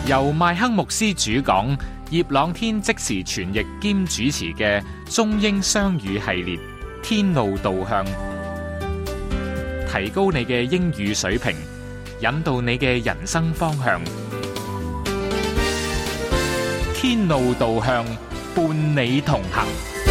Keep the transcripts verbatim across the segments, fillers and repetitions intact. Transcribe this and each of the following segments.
由麥克牧師主講，葉朗天即時傳譯兼主持嘅中英雙語系列《天路導向》，提高你嘅英語水平，引導你嘅人生方向。天路導向，伴你同行。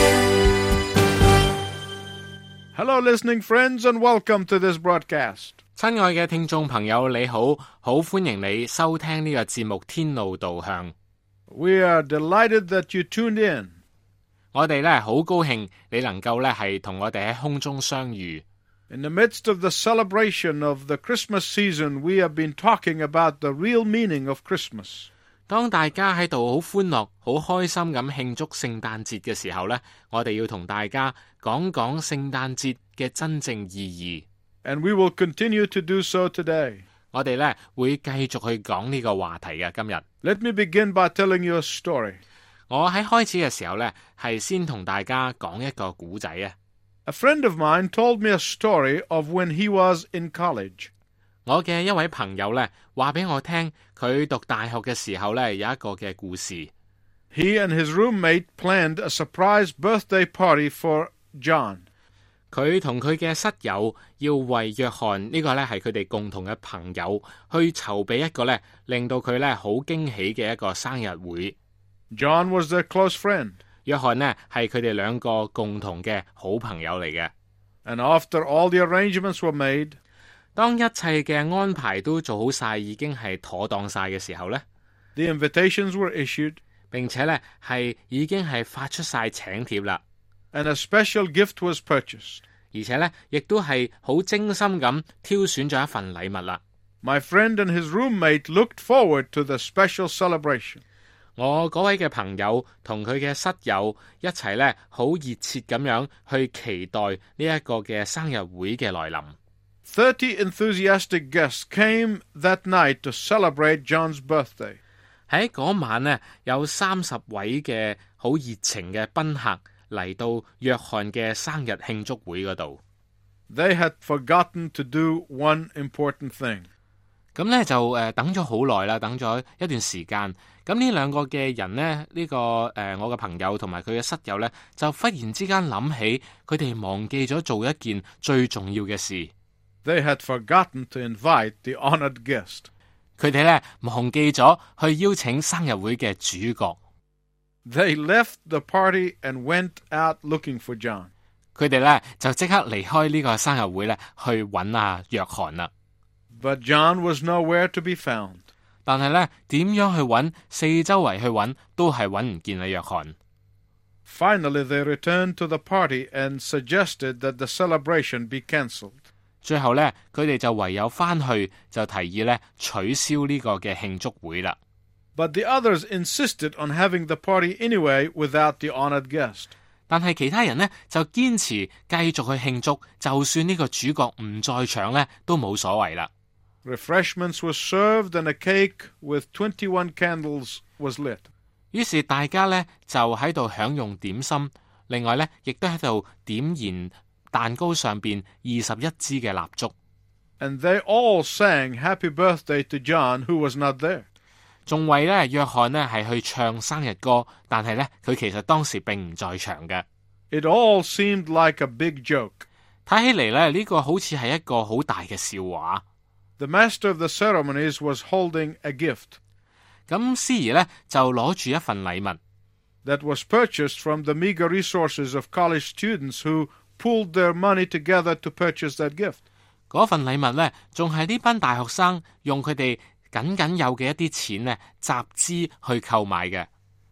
Hello, listening friends, and welcome to this broadcast. 親愛嘅聽眾朋友，你好，好歡迎你收聽呢個節目《天路導向》。 We are delighted that you tuned in. 我哋咧好高興你能夠咧係同我哋喺空中相遇。 In the midst of the celebration of the Christmas season, we have been talking about the real meaning of Christmas. 當大家喺度好歡樂、好開心咁慶祝聖誕節嘅時候呢，我哋要同大家講講聖誕節嘅真正意義。 And we will continue to do so today. 我哋呢會繼續去講呢個話題嘅。今日 Let me begin by telling you a story. 我喺開始嘅時候呢，係先同大家講一個古仔啊。 A friend of mine told me a story of when he was in college. 我嘅一位朋友呢，話俾我聽，佢讀大學嘅時候呢，有一個嘅故事。 He and his roommate planned a surprise birthday party for John. 佢同佢嘅室友要為約翰呢個呢係佢哋共同嘅朋友去籌備一個呢令到佢呢好驚喜嘅一個生日會。 John was their close friend. 約翰呢係佢哋兩個共同嘅好朋友嚟嘅。 And after all the arrangements were made, 當一切嘅安排都做好晒，已經係妥當晒嘅時候呢， the invitations were issued, 並且呢係已經係發出晒請帖啦。 and a special gift was purchased. 而且呢亦都係好精心咁挑選咗一份禮物啦。 My friend and his roommate looked forward to the special celebration. 我嗰位嘅朋友同佢嘅室友一齊呢，好熱切咁樣去期待呢一個嘅生日會嘅來臨。 Thirty enthusiastic guests came that night to celebrate John's birthday. 喺嗰晚呢，有三十位嘅好熱情嘅賓客嚟到約翰嘅生日慶祝會嗰度。 They had forgotten to do one important thing. 咁呢就誒、呃、等咗好耐啦，等咗一段時間。咁呢兩個嘅人呢，呢、這個誒、呃、我嘅朋友同埋佢嘅室友呢，就忽然之間諗起佢哋忘記咗做一件最重要嘅事。 They had forgotten to invite the honored guest. 佢哋呢忘記咗去邀請生日會嘅主角。 They left the party and went out looking for John. 佢哋呢就即刻離開呢個生日會呢，去揾阿約翰啦。 But John was nowhere to be found. 但係呢，點樣去揾，四周圍去揾，都係揾唔見阿約翰。 Finally, they returned to the party and suggested that the celebration be cancelled. 最後呢，佢哋就唯有翻去，就提議呢取消呢個嘅慶祝會啦。 But the others insisted on having the party anyway without the honored guest. 但係其他人呢，就堅持繼續去慶祝，就算呢個主角唔在場呢，都冇所謂啦。 Refreshments were served and a cake with twenty-one candles was lit. 於是大家呢，就喺度享用點心，另外呢，亦都喺度點燃蛋糕上邊二十一支嘅蠟燭。 And they all sang Happy Birthday to John, who was not there. 仲為呢約翰呢係去唱生日歌，但係呢，佢其實當時並唔在場嘅。 It all seemed like a big joke. 睇起嚟呢，呢個好似係一個好大嘅笑話。 The master of the ceremonies was holding a gift. 咁司儀呢，就攞住一份禮物 that was purchased from the meager resources of college students who pooled their money together to purchase that gift. 嗰份禮物呢，仲係呢班大學生用佢哋僅僅有嘅一啲錢呢，集資去購買嘅。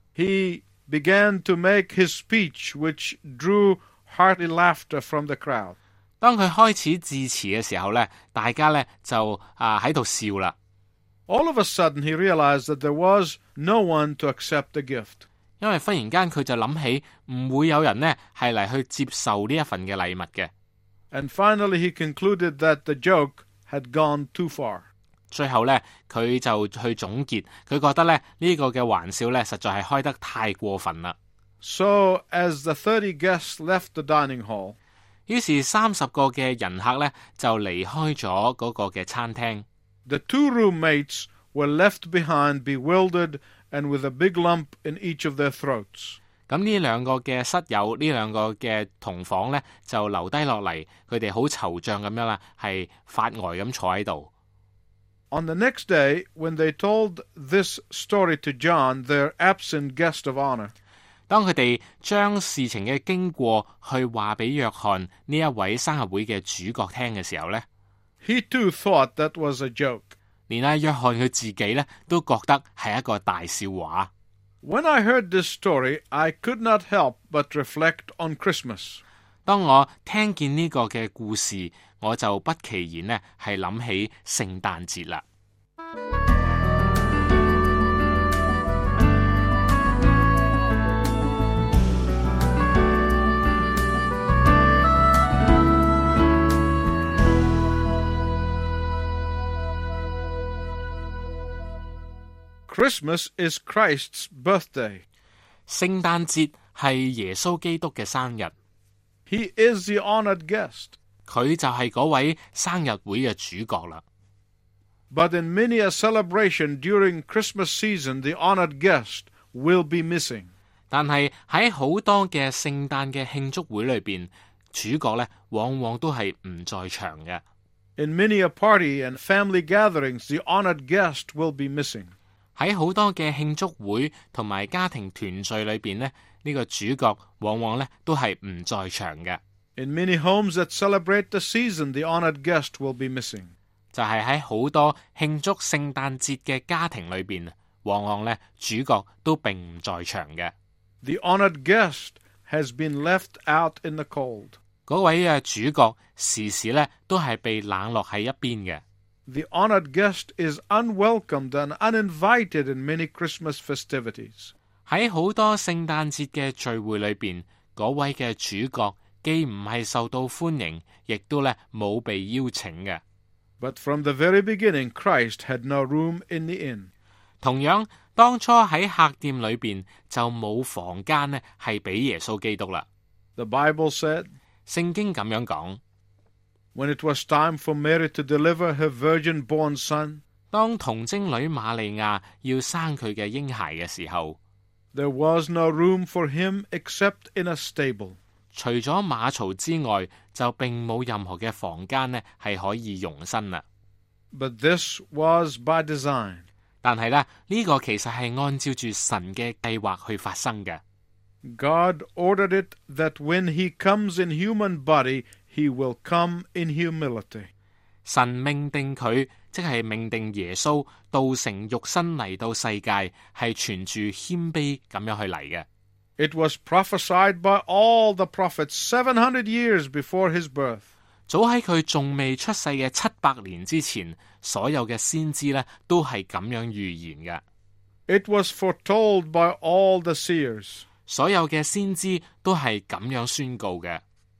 He began to make his speech, which drew hearty laughter from the crowd. 當佢開始致辭嘅時候呢，大家呢就啊喺度笑啦。 All of a sudden, he realized that there was no one to accept the gift. 因為忽然間佢就諗起唔會有人呢係嚟去接受呢一份嘅禮物嘅。 And finally, he concluded that the joke had gone too far. 最後呢，佢就去總結，佢覺得呢呢個嘅玩笑呢，實在係開得太過分啦。 So, as the thirty guests left the dining hall, 於是三十個嘅人客呢，就離開咗嗰個嘅餐廳。 The two roommates were left behind, bewildered and with a big lump in each of their throats. 咁呢兩個嘅室友，呢兩個嘅同房呢，就留低落嚟，佢哋好惆悵咁樣啦，係發呆咁坐喺度。 On the next day, when they told this story to John, their absent guest of honor, 當佢哋將事情嘅經過去話俾約翰呢一位生日會嘅主角聽嘅時候呢， he too thought that was a joke. 連阿約翰佢自己呢都覺得係一個大笑話。 When I heard this story, I could not help but reflect on Christmas. 當我聽見呢個嘅故事，我就不其然呢係諗起聖誕節啦。 Christmas is Christ's birthday. 聖誕節係耶穌基督嘅生日， He is the honored guest. 佢就係嗰位生日會嘅主角啦。 But in many a celebration during Christmas season, the honored guest will be missing. 但係喺好多嘅聖誕嘅慶祝會裏邊，主角呢往往都係唔在場嘅。 In many a party and family gatherings, the honored guest will be missing. 喺好多嘅慶祝會同埋家庭團聚裏邊呢，呢個主角往往呢都係唔在場嘅。 In many homes that celebrate the season, the honored guest will be missing. 就係喺好多慶祝聖誕節嘅家庭裏邊，往往呢主角都並唔在場嘅。 The honored guest has been left out in the cold. 嗰位嘅主角時時呢都係被冷落喺一邊嘅。 The honored guest is unwelcomed and uninvited in many Christmas festivities. 喺好多聖誕節嘅聚會裏邊，嗰位嘅主角既唔係受到歡迎，亦都咧冇被邀請嘅。 But from the very beginning, Christ had no room in the inn. 同樣，當初喺客店裏邊就冇房間呢係俾耶穌基督啦。 The Bible said, 聖經咁樣講。 When it was time for Mary to deliver her virgin-born son, 當童貞女瑪利亞要生佢嘅嬰孩嘅時候， there was no room for him except in a stable. 除咗馬槽之外，就並冇任何嘅房間呢係可以容身啦。 But this was by design. 但係呢，呢個其實係按照住神嘅計劃去發生嘅。 God ordered it that when he comes in human body, he will come in humility. 神命定佢，即係命定耶穌道成肉身嚟到世界，係存住謙卑咁樣去嚟嘅。 It was prophesied by all the prophets seven hundred years before his birth. 早喺佢仲未出世嘅七百年之前，所有嘅先知呢都係咁樣預言嘅。 It was foretold by all the seers. 所有嘅先知都係咁樣宣告嘅。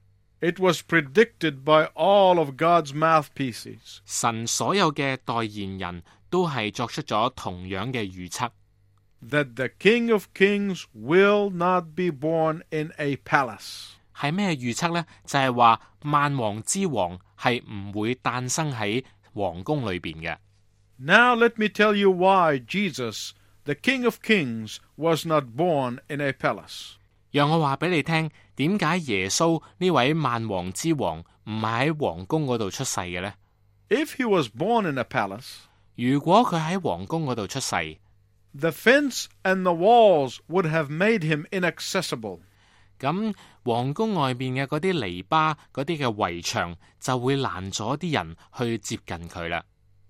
It was predicted by all of God's mouthpieces. 神所有嘅代言人都係作出咗同樣嘅預測。 That the King of Kings will not be born in a palace. 係咩預測呢？就係話萬王之王係唔會誕生喺皇宮裏邊嘅。 Now let me tell you why Jesus, the King of Kings, was not born in a palace. 讓我話俾你聽，點解耶穌呢位萬王之王唔係喺皇宮嗰度出世嘅呢？ If he was born in a palace, 如果佢喺皇宮嗰度出世， the fence and the walls would have made him inaccessible. 咁皇宮外邊嘅嗰啲籬笆、嗰啲嘅圍牆就會攔咗啲人去接近佢啦。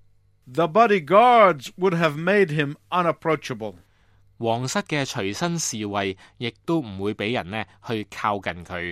The bodyguards would have made him unapproachable. 皇室嘅隨身侍衛亦都唔會俾人呢去靠近佢。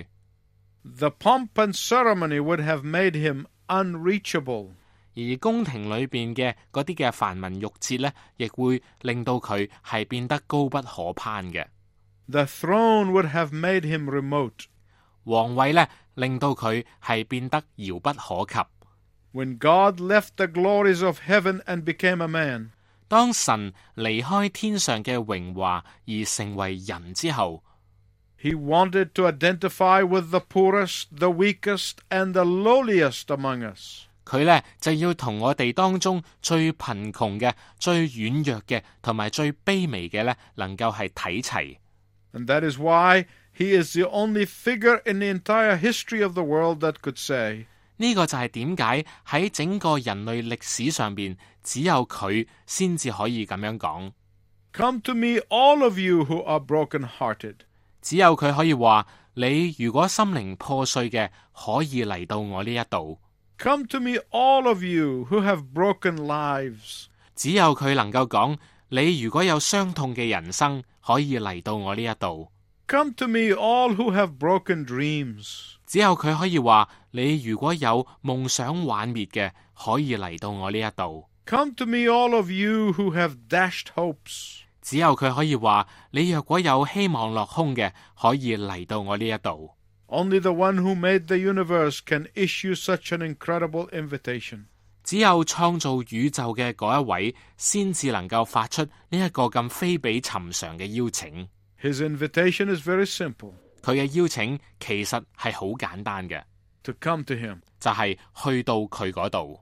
The pomp and ceremony would have made him unreachable. 而宮廷裏邊嘅嗰啲嘅繁文縟節呢，亦會令到佢係變得高不可攀嘅。 The throne would have made him remote. 皇位呢，令到佢係變得遙不可及。 When God left the glories of heaven and became a man, 當神離開天上嘅榮華而成為人之後， he wanted to identify with the poorest, the weakest, and the lowliest among us. 佢呢就要同我哋當中最貧窮嘅、最軟弱嘅同埋最卑微嘅呢，能夠係睇齊。 And that is why he is the only figure in the entire history of the world that could say, 呢個就係點解喺整個人類歷史上邊，只有佢先至可以咁樣講。 Come to me, all of you who are broken-hearted. 只有佢可以話，你如果心靈破碎嘅，可以嚟到我呢一度。 Come to me, all of you who have broken lives. 只有佢能夠講，你如果有傷痛嘅人生，可以嚟到我呢一度。 Come to me, all who have broken dreams. 只有佢可以話，你如果有夢想幻滅嘅，可以嚟到我呢一度。 Come to me, all of you who have dashed hopes. 只有佢可以話，你若果有希望落空嘅，可以嚟到我呢一度。 Only the one who made the universe can issue such an incredible invitation. 只有創造宇宙嘅嗰一位，先至能夠發出呢一個咁非比尋常嘅邀請。 His invitation is very simple. 佢嘅邀請其實係好簡單嘅， To come to him. 就係去到佢嗰度。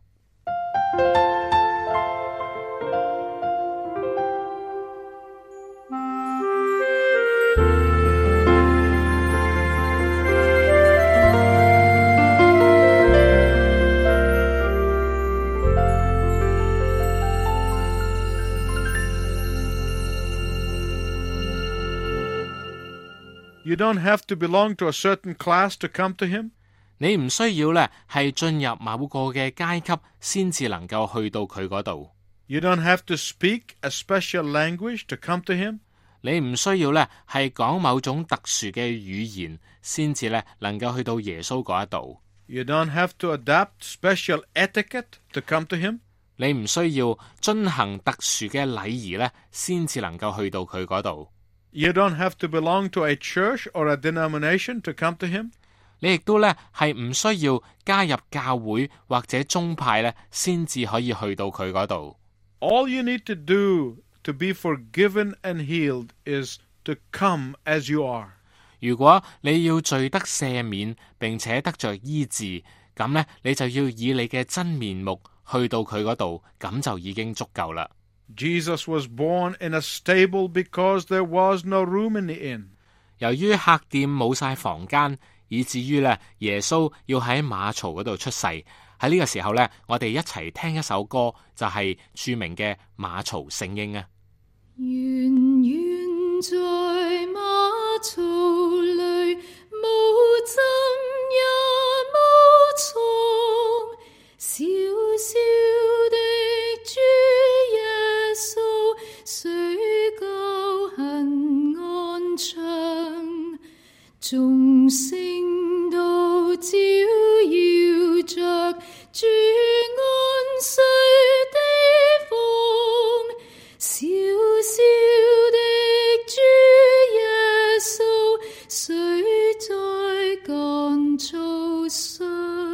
You don't have to belong to a certain class to come to him. 你唔需要呢係進入某個嘅階級先至能夠去到佢嗰度。 You don't have to speak a special language to come to him. 你唔需要呢係講某種特殊嘅語言先至呢能夠去到耶穌嗰一度。 You don't have to adapt special etiquette to come to him. 你唔需要遵行特殊嘅禮儀呢先至能夠去到佢嗰度。 You don't have to belong to a church or a denomination to come to him. 你亦都呢係唔需要加入教會或者宗派呢先至可以去到佢嗰度。 All you need to do to be forgiven and healed is to come as you are. 如果你要罪得赦免並且得着醫治，咁呢你就要以你嘅真面目去到佢嗰度，咁就已經足夠啦。 Jesus was born in a stable because there was no room in the inn. 由於客店冇晒房間，以至於呢耶穌要喺馬槽嗰度出世。喺呢個時候呢，我哋一齊聽一首歌，就係著名嘅馬槽聖嬰啊。 遠遠在馬槽裏，無針也無瘡，小小的主耶穌，水溝很安詳，眾聖徒照耀着主安睡的房，小小的主耶穌，睡在乾草上，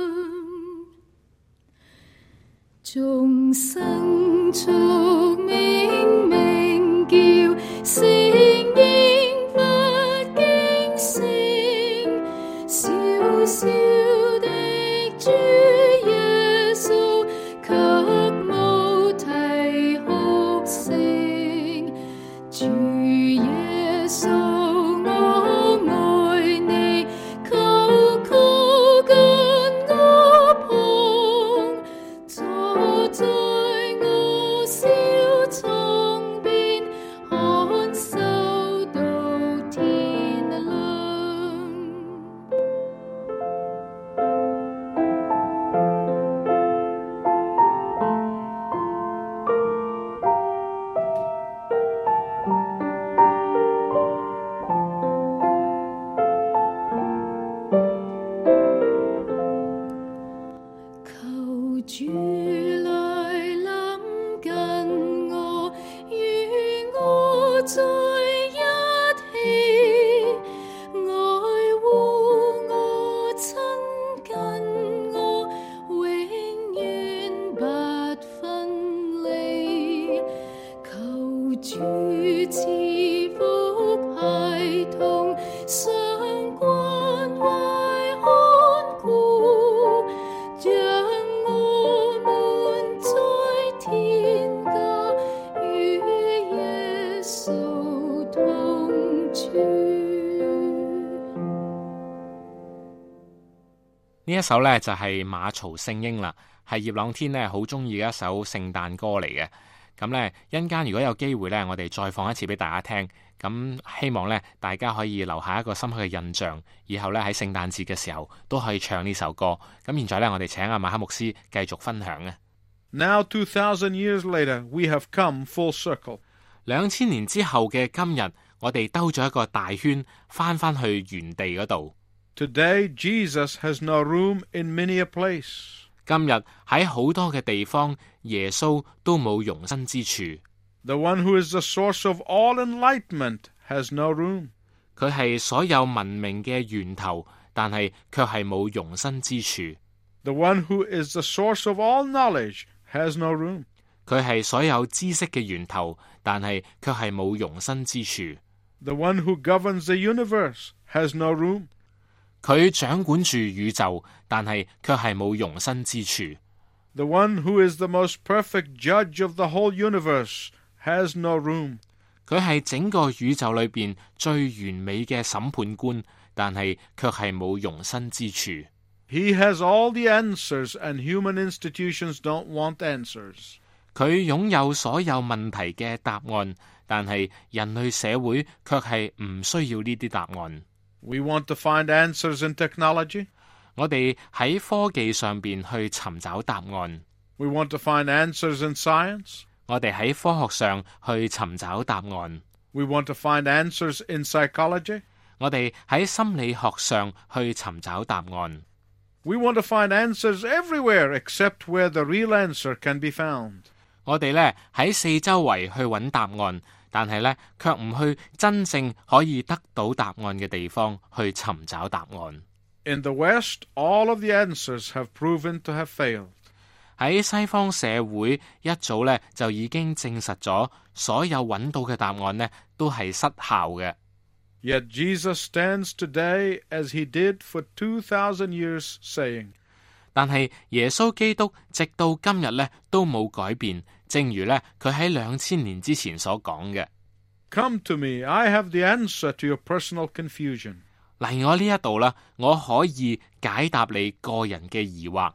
眾生族冥冥叫，聲應發驚聲，小小的主耶穌，卻無啼哭聲。主耶穌，我愛你，求靠近我旁，坐在我小床邊，看守到天亮。 呢一首呢，就係馬槽聖嬰啦，係葉朗天呢好中意嘅一首聖誕歌嚟嘅。咁呢，一陣間如果有機會呢，我哋再放一次俾大家聽。咁希望呢，大家可以留下一個深刻嘅印象，以後呢，喺聖誕節嘅時候都可以唱呢首歌。咁現在呢，我哋請阿馬克牧師繼續分享啊。 Now, two thousand years later, we have come full circle. 兩千年之後嘅今日，我哋兜咗一個大圈，翻返去原地嗰度。 Today, Jesus has no room in many a place. 今日喺好多嘅地方，耶穌都冇容身之處。 The one who is the source of all enlightenment has no room. 佢係所有文明嘅源頭，但係卻係冇容身之處。 The one who is the source of all knowledge has no room. 佢係所有知識嘅源頭，但係卻係冇容身之處。 The one who governs the universe has no room. 佢掌管住宇宙，但係卻係冇容身之處。 The one who is the most perfect judge of the whole universe has no room. 佢係整個宇宙裏邊最完美嘅審判官，但係卻係冇容身之處。 He has all the answers, and human institutions don't want answers. 佢擁有所有問題嘅答案，但係人類社會卻係唔需要呢啲答案。 We want to find answers in technology. 我哋喺科技上邊去尋找答案。 We want to find answers in science. 我哋喺科學上去尋找答案。 We want to find answers in psychology. 我哋喺心理學上去尋找答案。 We want to find answers everywhere except where the real answer can be found. 我哋呢喺四周圍去揾答案，但係呢卻唔去真正可以得到答案嘅地方去尋找答案。 In the West, all of the answers have proven to have failed. 喺西方社會一早呢就已經證實咗，所有揾到嘅答案呢都係失效嘅。 Yet Jesus stands today as he did for two thousand years, saying, 但係耶穌基督直到今日呢都冇改變，正如呢佢喺兩千年之前所講嘅。 Come to me, I have the answer to your personal confusion. 嚟我呢一度啦，我可以解答你個人嘅疑惑。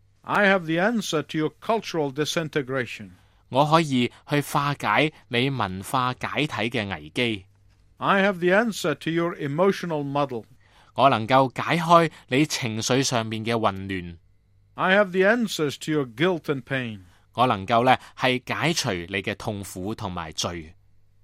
I have the answer to your cultural disintegration. 我可以去化解你文化解體嘅危機。 I have the answer to your emotional muddle. 我能夠解開你情緒上面嘅混亂。 I have the answers to your guilt and pain. 我能夠呢係解除你嘅痛苦同埋罪。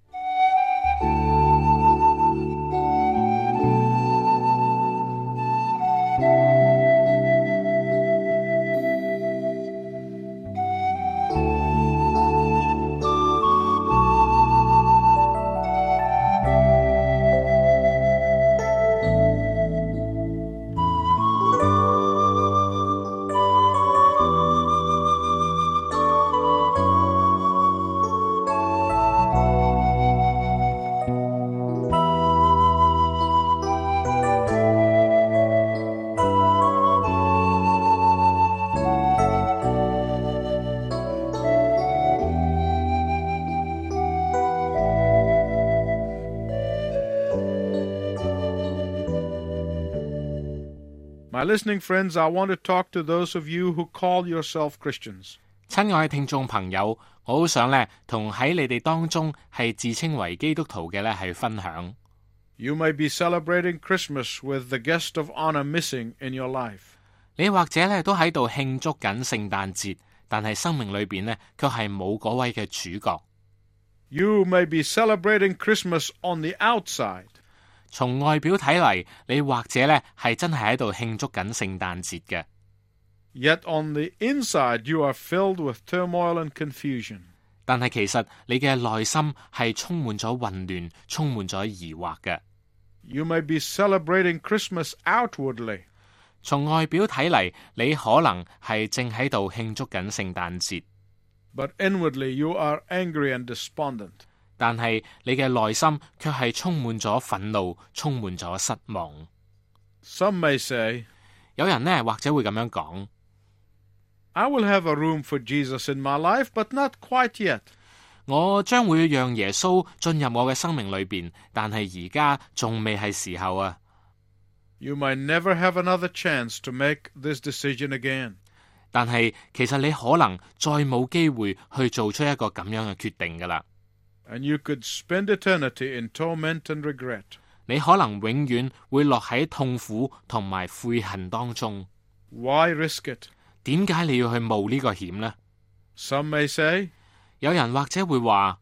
My listening friends, I want to talk to those of you who call yourself Christians. 親愛嘅聽眾朋友，我好想呢同喺你哋當中係自稱為基督徒嘅呢係分享。 You may be celebrating Christmas with the guest of honor missing in your life. 你或者呢都喺度慶祝緊聖誕節，但係生命裏邊呢卻係冇嗰位嘅主角。 You may be celebrating Christmas on the outside. 從外表睇嚟，你或者呢係真係喺度慶祝緊聖誕節嘅。 Yet on the inside you are filled with turmoil and confusion. 但係其實你嘅內心係充滿咗混亂，充滿咗疑惑嘅。 You may be celebrating Christmas outwardly. 從外表睇嚟，你可能係正喺度慶祝緊聖誕節。 But inwardly you are angry and despondent. 但係你嘅內心卻係充滿咗憤怒，充滿咗失望。 Some may say, 有人呢或者會咁樣講 I will have a room for Jesus in my life, but not quite yet. 我將會讓耶穌進入我嘅生命裏邊，但係而家仲未係時候啊。 You might never have another chance to make this decision again. 但係其實你可能再冇機會去做出一個咁樣嘅決定㗎啦。 And you could spend eternity in torment and regret. 你可能永遠會落喺痛苦同埋悔恨當中。 Why risk it? 點解你要去冒呢個險呢？ Some may say, 有人或者會話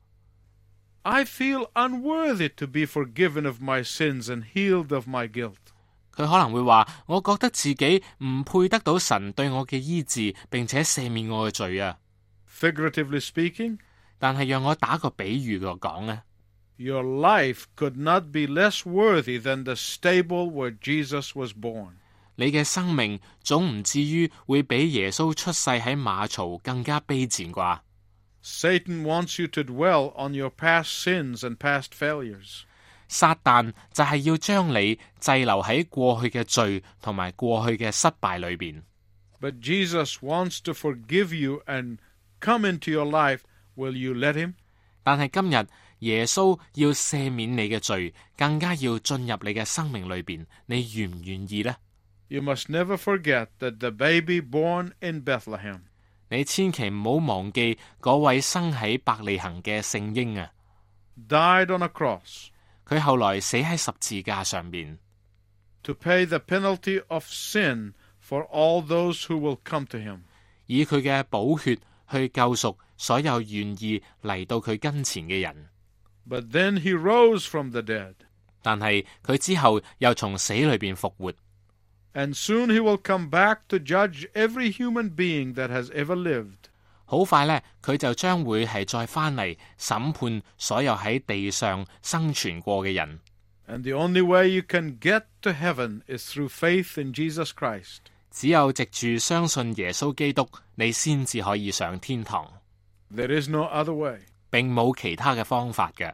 I feel unworthy to be forgiven of my sins and healed of my guilt. 佢可能會話，我覺得自己唔配得到神對我嘅醫治，並且赦免我嘅罪啊。 Figuratively speaking, 但係讓我打個比喻嚟講呢， your life could not be less worthy than the stable where Jesus was born. 你嘅生命總唔至於會比耶穌出世喺馬槽更加卑賤啩。 Satan wants you to dwell on your past sins and past failures. 撒旦就係要將你滯留喺過去嘅罪同埋過去嘅失敗裏邊。 But Jesus wants to forgive you and come into your life. Will you let him? 但係今日耶穌要赦免你嘅罪，更加要進入你嘅生命裏邊，你願唔願意呢？ You must never forget that the baby born in Bethlehem, 你千祈唔好忘記嗰位生喺伯利恆嘅聖嬰啊！ died on a cross 佢後來死喺十字架上面， to pay the penalty of sin for all those who will come to him. 以佢嘅寶血去救贖所有願意嚟到佢跟前嘅人。 But then he rose from the dead, 但係佢之後又從死裏邊復活， and soon he will come back to judge every human being that has ever lived. 好快呢，佢就將會係再翻嚟審判所有喺地上生存過嘅人。 And the only way you can get to heaven is through faith in Jesus Christ. 只有藉住相信耶穌基督，你先至可以上天堂。 There is no other way. 並冇其他嘅方法嘅。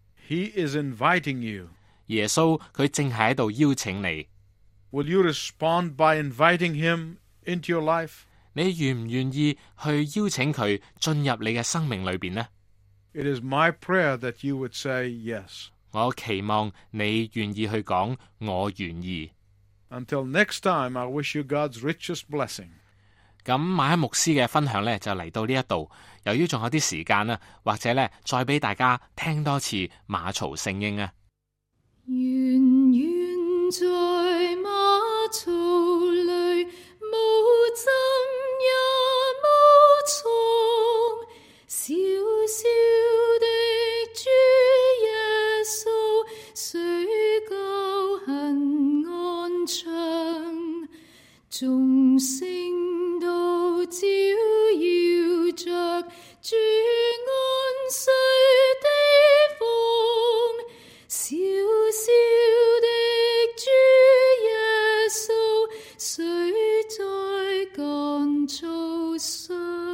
He is inviting you. 耶穌佢正係喺度邀請你， Will you respond by inviting him into your life? 你願唔願意去邀請佢進入你嘅生命裏邊呢？ It is my prayer that you would say yes. 我期望你願意去講我願意。 Until next time, I wish you God's richest blessing. 咁馬恩牧師嘅分享呢，就嚟到呢一度，由於仲有啲時間啦，或者呢，再俾大家聽多次馬槽聖嬰啊。 遠遠在馬槽裏，無針也無蟲，小小的主耶穌，水夠很安詳，眾聖都照耀着主安睡的風，小小的主耶穌，睡在乾草上，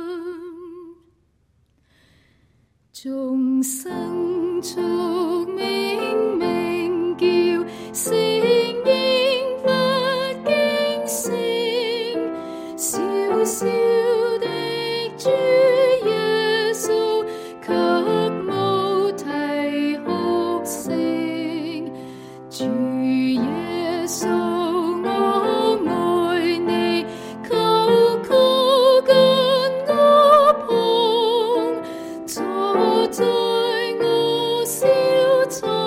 眾生畜冥鳴叫，聲應不驚醒，小小的主耶穌，卻無啼哭聲。主耶穌，我愛你，求靠近我旁，坐在我小床。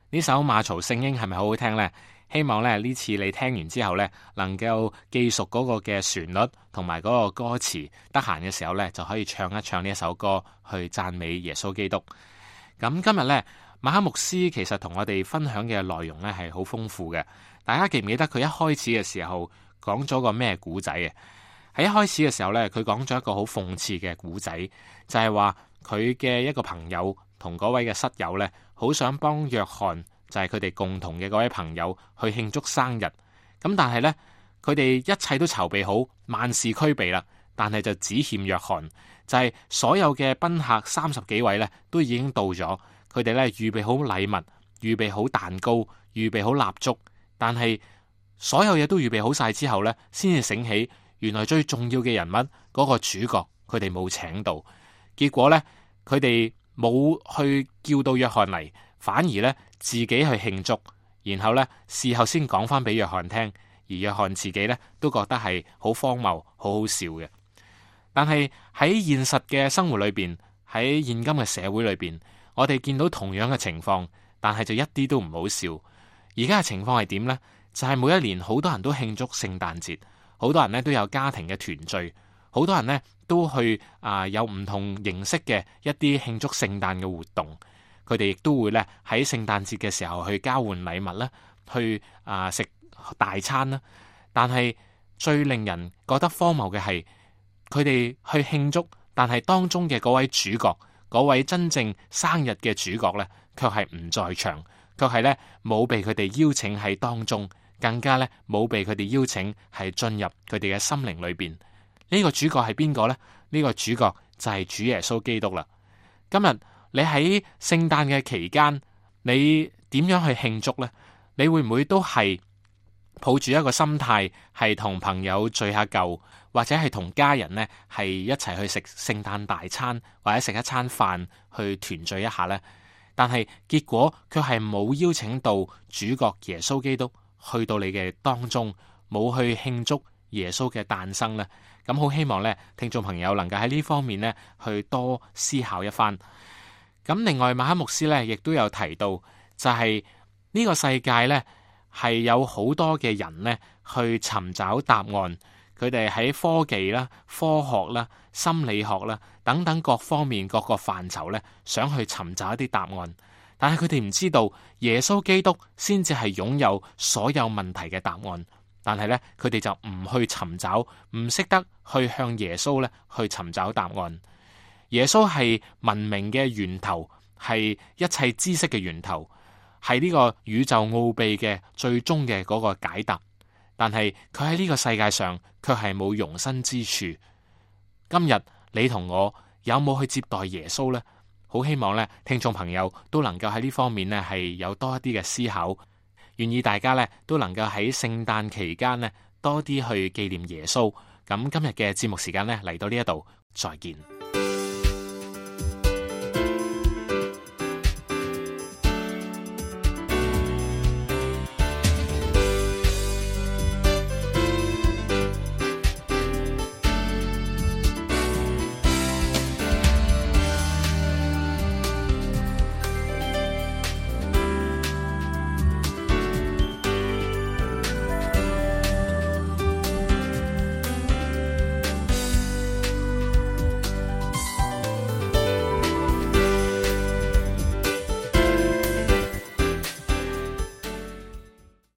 呢首馬槽聖經係咪好好聽呢？希望咧呢次你聽完之後呢，能夠記熟嗰個嘅旋律同埋嗰個歌詞，得閒嘅時候呢，就可以唱一唱呢一首歌去讚美耶穌基督。咁今日呢，馬克牧師其實同我哋分享嘅內容呢係好豐富嘅。大家記唔記得佢一開始嘅時候講咗個咩古仔嘅？喺一開始嘅時候呢，佢講咗一個好諷刺嘅古仔，就係話佢嘅一個朋友同嗰位嘅室友呢，好想幫約翰，就係佢哋共同嘅嗰位朋友去慶祝生日。咁但係呢，佢哋一切都籌備好，萬事俱備啦，但係就只欠約翰，就係所有嘅賓客三十幾位呢都已經到咗，佢哋呢預備好禮物，預備好蛋糕，預備好蠟燭，但係所有嘢都預備好晒之後呢，先至醒起原來最重要嘅人物嗰個主角佢哋冇請到，結果呢，佢哋冇去叫到約翰嚟，反而呢自己去慶祝，然後呢事後先講翻俾約翰聽，而約翰自己呢都覺得係好荒謬、好好笑嘅。但係喺現實嘅生活裏邊，喺現今嘅社會裏邊，我哋見到同樣嘅情況，但係就一啲都唔好笑。而家嘅情況係點呢？就係每一年好多人都慶祝聖誕節，好多人呢都有家庭嘅團聚，好多人呢都去啊、呃、有唔同形式嘅一啲慶祝聖誕嘅活動。佢哋亦都會咧喺聖誕節嘅時候去交換禮物啦，去啊食大餐啦。但係最令人覺得荒謬嘅係，佢哋去慶祝，但係當中嘅嗰位主角，嗰位真正生日嘅主角咧，卻係唔在場，卻係咧冇被佢哋邀請喺當中，更加咧冇被佢哋邀請係進入佢哋嘅心靈裏邊。呢個主角係邊個呢？呢個主角就係主耶穌基督啦。今日你喺聖誕嘅期間，你點樣去慶祝呢？你會唔會都係抱住一個心態，係同朋友聚下舊，或者係同家人呢係一齊去食聖誕大餐，或者食一餐飯去團聚一下呢？但係結果卻係冇邀請到主角耶穌基督去到你嘅當中，冇去慶祝耶穌嘅誕生呢？咁好希望呢，聽眾朋友能夠喺呢方面呢去多思考一番。咁另外馬克牧師咧，亦都有提到，就係呢個世界咧係有好多嘅人咧去尋找答案，佢哋喺科技啦、科學啦、心理學啦等等各方面各個範疇咧，想去尋找一啲答案，但係佢哋唔知道耶穌基督先至係擁有所有問題嘅答案，但係咧佢哋就唔去尋找，唔識得去向耶穌咧去尋找答案。耶穌係文明嘅源頭，係一切知識嘅源頭，係呢個宇宙奧秘嘅最終嘅嗰個解答。但係佢喺呢個世界上卻係冇容身之處。今日你同我有冇去接待耶穌呢？好希望咧，聽眾朋友都能夠喺呢方面咧係有多一啲嘅思考，願意大家咧都能夠喺聖誕期間咧多啲去紀念耶穌。咁今日嘅節目時間咧嚟到呢一度，再見。